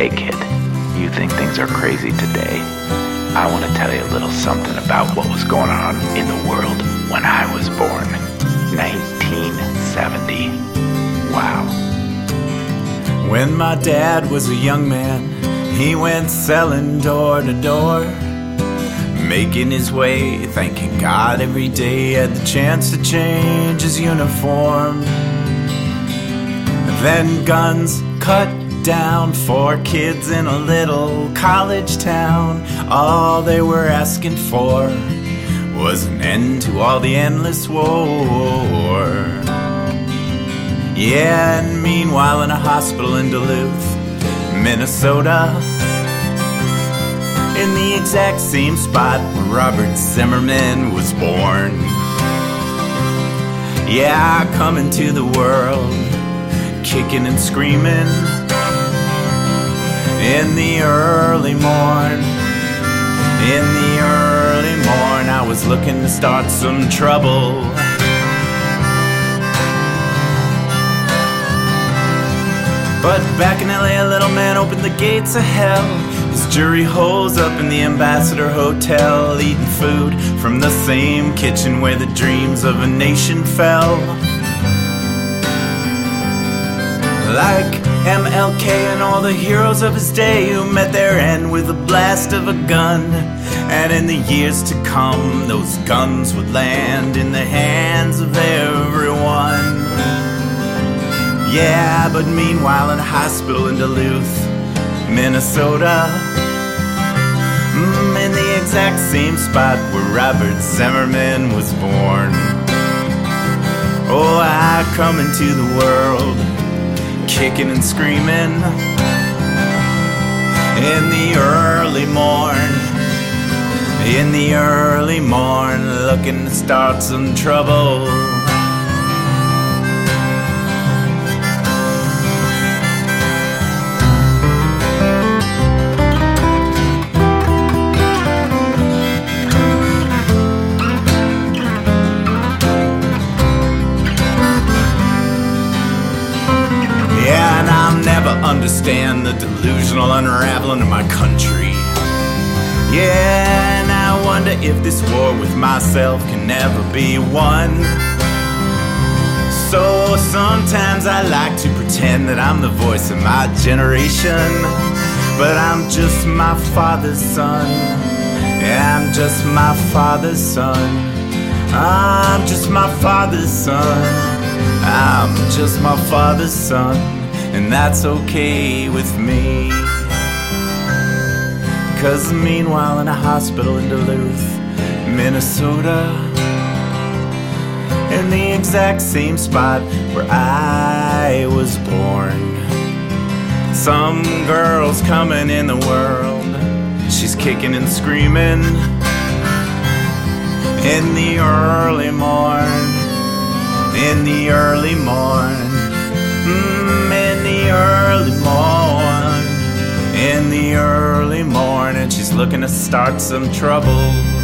Hey kid, you think things are crazy today? I want to tell you a little something about what was going on in the world when I was born. 1970. Wow. When my dad was a young man, he went selling door to door, making his way, thanking God every day had the chance to change his uniform. Then guns cut down 4 kids in a little college town. All they were asking for was an end to all the endless war. Yeah, and meanwhile in a hospital in Duluth, Minnesota, in the exact same spot where Robert Zimmerman was born. Yeah, coming to the world, kicking and screaming in the early morn. In the early morn, I was looking to start some trouble. But back in LA, a little man opened the gates of hell. His jury holes up in the Ambassador Hotel, eating food from the same kitchen where the dreams of a nation fell. Like MLK and all the heroes of his day who met their end with a blast of a gun. And in the years to come, those guns would land in the hands of everyone. Yeah, but meanwhile in a hospital in Duluth, Minnesota, in the exact same spot where Robert Zimmerman was born. Oh, I come into the world, kicking and screaming in the early morn. In the early morn, looking to start some trouble. Understand the delusional unraveling of my country. Yeah, and I wonder if this war with myself can never be won. So sometimes I like to pretend that I'm the voice of my generation, but I'm just my father's son. Yeah, I'm just my father's son. I'm just my father's son. I'm just my father's son. And that's okay with me. 'Cause meanwhile in a hospital in Duluth, Minnesota, in the exact same spot where I was born, some girl's coming in the world. She's kicking and screaming in the early morn. In the early morn. In the early morn, in the early morning, she's looking to start some trouble.